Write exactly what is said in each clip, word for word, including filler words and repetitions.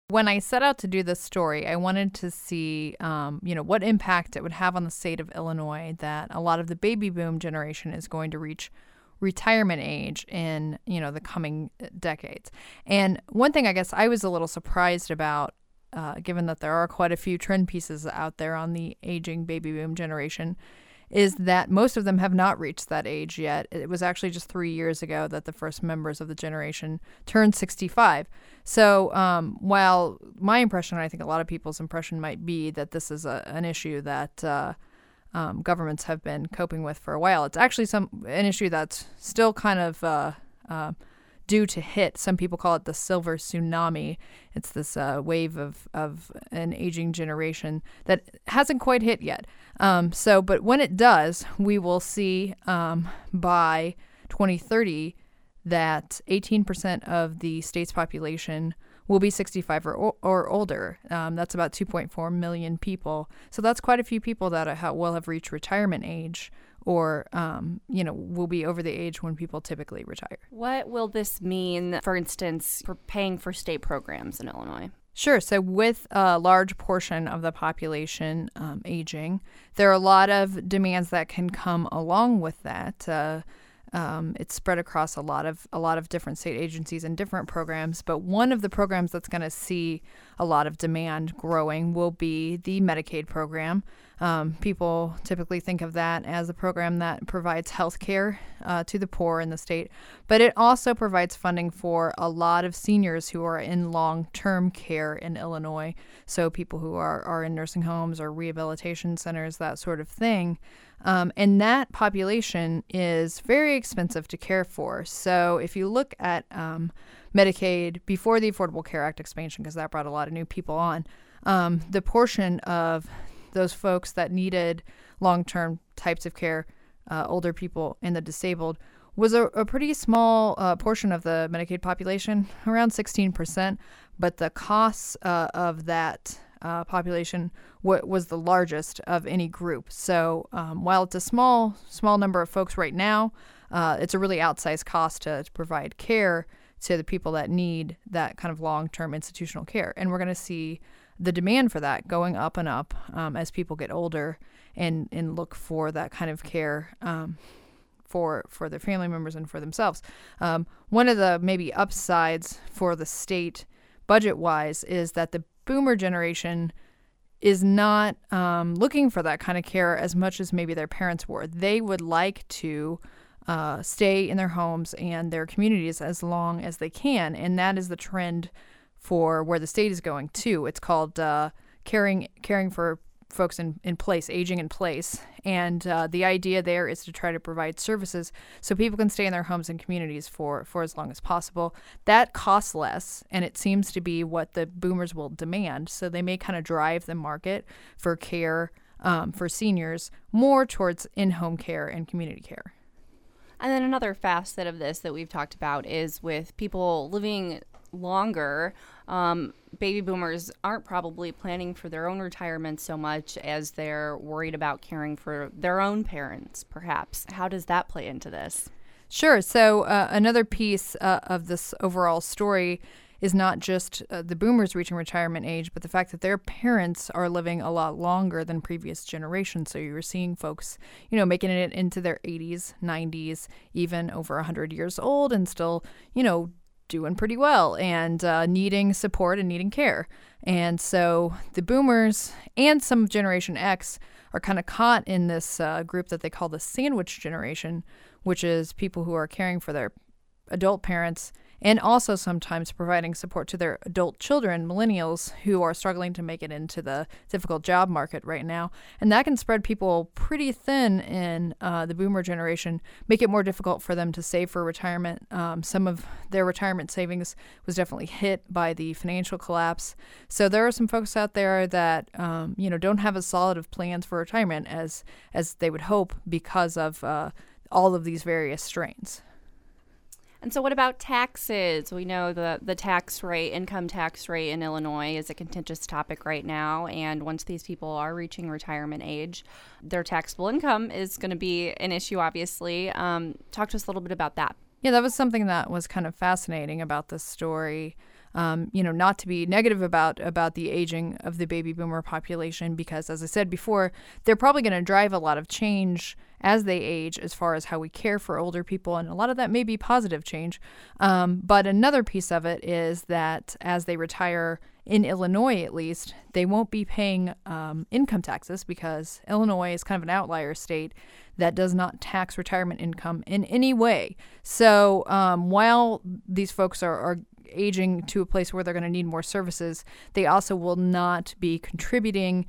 When I set out to do this story, I wanted to see, um, you know, what impact it would have on the state of Illinois that a lot of the baby boom generation is going to reach retirement age in, you know, the coming decades. And one thing I guess I was a little surprised about, uh, given that there are quite a few trend pieces out there on the aging baby boom generation, is that most of them have not reached that age yet. It was actually just three years ago that the first members of the generation turned sixty-five. So um, while my impression, and I think a lot of people's impression might be that this is a, an issue that uh, um, governments have been coping with for a while, it's actually some an issue that's still kind of uh, uh, due to hit. Some people call it the silver tsunami. It's this uh, wave of, of an aging generation that hasn't quite hit yet. Um, so, but when it does, we will see um, by twenty thirty that eighteen percent of the state's population will be sixty-five or, or older. Um, that's about two point four million people. So that's quite a few people that ha- will have reached retirement age, or, um, you know, will be over the age when people typically retire. What will this mean, for instance, for paying for state programs in Illinois? Sure. So with a large portion of the population um, aging, there are a lot of demands that can come along with that. Uh, um, it's spread across a lot of a lot of different state agencies and different programs. But one of the programs that's going to see a lot of demand growing will be the Medicaid program. Um, people typically think of that as a program that provides health care uh, to the poor in the state, but it also provides funding for a lot of seniors who are in long-term care in Illinois. So people who are, are in nursing homes or rehabilitation centers, that sort of thing. Um, and that population is very expensive to care for. So if you look at um, Medicaid before the Affordable Care Act expansion, because that brought a lot of new people on, um, the portion of those folks that needed long-term types of care, uh, older people and the disabled, was a, a pretty small uh, portion of the Medicaid population, around sixteen percent. But the costs uh, of that uh, population w- was the largest of any group. So um, while it's a small, small number of folks right now, uh, it's a really outsized cost to, to provide care to the people that need that kind of long-term institutional care. And we're going to see the demand for that going up and up um, as people get older and, and look for that kind of care um, for for their family members and for themselves. Um, one of the maybe upsides for the state budget-wise is that the boomer generation is not um, looking for that kind of care as much as maybe their parents were. They would like to uh, stay in their homes and their communities as long as they can, and that is the trend for where the state is going too. It's called uh, caring caring for folks in, in place, aging in place. And uh, the idea there is to try to provide services so people can stay in their homes and communities for, for as long as possible. That costs less, and it seems to be what the boomers will demand. So they may kind of drive the market for care um, for seniors more towards in-home care and community care. And then another facet of this that we've talked about is with people living longer, um, baby boomers aren't probably planning for their own retirement so much as they're worried about caring for their own parents, perhaps. How does that play into this? Sure. So uh, another piece uh, of this overall story is not just uh, the boomers reaching retirement age, but the fact that their parents are living a lot longer than previous generations. So you're seeing folks, you know, making it into their eighties, nineties, even over one hundred years old and still, you know, doing pretty well and uh, needing support and needing care. And so the boomers and some of Generation X are kind of caught in this uh, group that they call the sandwich generation, which is people who are caring for their adult parents and also sometimes providing support to their adult children, millennials, who are struggling to make it into the difficult job market right now. And that can spread people pretty thin in uh, the boomer generation, make it more difficult for them to save for retirement. Um, some of their retirement savings was definitely hit by the financial collapse. So there are some folks out there that um, you know don't have as solid of plans for retirement as as they would hope because of uh, all of these various strains. And so what about taxes? We know the, the tax rate, income tax rate in Illinois is a contentious topic right now. And once these people are reaching retirement age, their taxable income is going to be an issue, obviously. Um, talk to us a little bit about that. Yeah, that was something that was kind of fascinating about this story. Um, you know, not to be negative about about the aging of the baby boomer population, because, as I said before, they're probably going to drive a lot of change as they age as far as how we care for older people, and a lot of that may be positive change. Um, but another piece of it is that as they retire, in Illinois at least, they won't be paying um, income taxes, because Illinois is kind of an outlier state that does not tax retirement income in any way. So um, while these folks are, are aging to a place where they're going to need more services, they also will not be contributing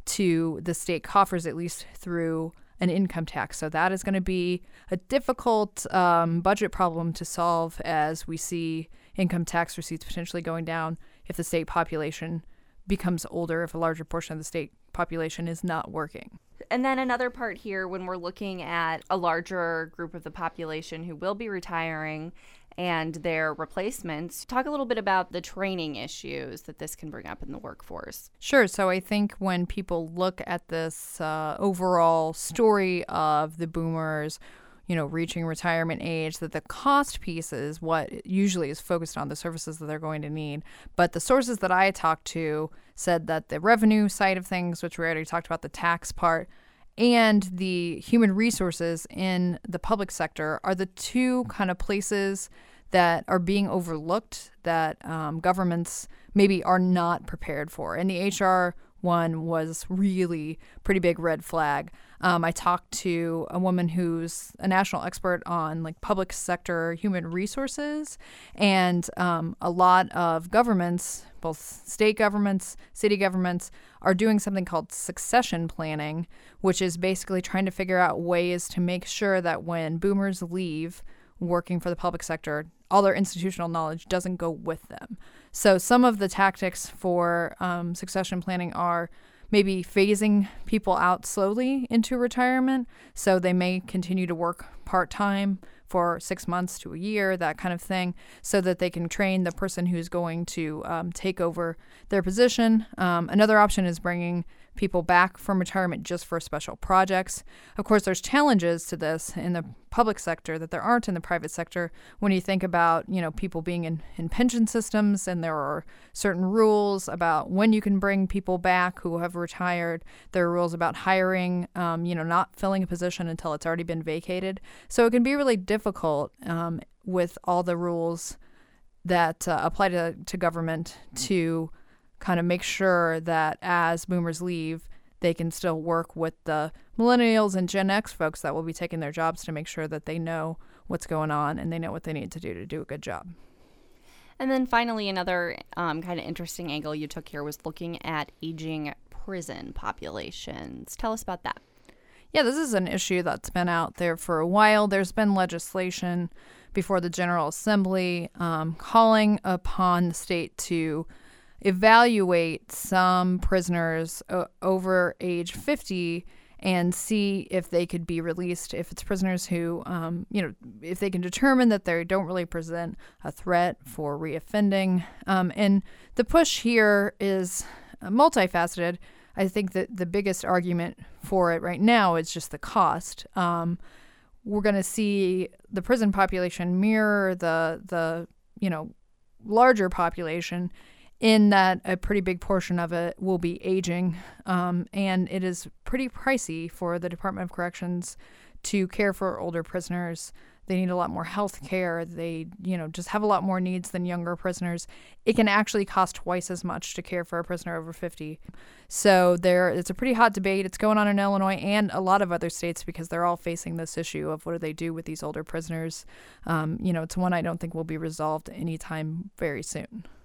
to the state coffers, at least through an income tax. So that is going to be a difficult um, budget problem to solve, as we see income tax receipts potentially going down if the state population becomes older, if a larger portion of the state population is not working. And then another part here, when we're looking at a larger group of the population who will be retiring and their replacements, talk a little bit about the training issues that this can bring up in the workforce. Sure. So I think when people look at this uh, overall story of the boomers, you know, reaching retirement age, that the cost piece is what usually is focused on, the services that they're going to need. But the sources that I talked to said that the revenue side of things, which we already talked about, the tax part, and the human resources in the public sector are the two kind of places that are being overlooked, that um, governments maybe are not prepared for. And the H R one was really pretty big red flag. Um, I talked to a woman who's a national expert on like public sector human resources, and um, a lot of governments, both state governments, city governments, are doing something called succession planning, which is basically trying to figure out ways to make sure that when boomers leave working for the public sector, all their institutional knowledge doesn't go with them. So some of the tactics for um, succession planning are maybe phasing people out slowly into retirement. So they may continue to work part-time for six months to a year, that kind of thing, so that they can train the person who's going to um, take over their position. Um, another option is bringing people back from retirement just for special projects. Of course, there's challenges to this in the public sector that there aren't in the private sector. When you think about, you know, people being in, in pension systems, and there are certain rules about when you can bring people back who have retired. There are rules about hiring, um, you know, not filling a position until it's already been vacated. So it can be really difficult um, with all the rules that uh, apply to, to government to kind of make sure that as boomers leave, they can still work with the millennials and Gen X folks that will be taking their jobs, to make sure that they know what's going on and they know what they need to do to do a good job. And then finally, another um, kind of interesting angle you took here was looking at aging prison populations. Tell us about that. Yeah, this is an issue that's been out there for a while. There's been legislation before the General Assembly um, calling upon the state to evaluate some prisoners uh, over age fifty and see if they could be released, if it's prisoners who, um, you know, if they can determine that they don't really present a threat for reoffending. Um, and the push here is multifaceted. I think that the biggest argument for it right now is just the cost. Um, we're going to see the prison population mirror the the you know larger population, in that a pretty big portion of it will be aging, um, and it is pretty pricey for the Department of Corrections to care for older prisoners. They need a lot more health care. They, you know, just have a lot more needs than younger prisoners. It can actually cost twice as much to care for a prisoner over fifty. So there, it's a pretty hot debate. It's going on in Illinois and a lot of other states, because they're all facing this issue of what do they do with these older prisoners. Um, you know, it's one I don't think will be resolved anytime very soon.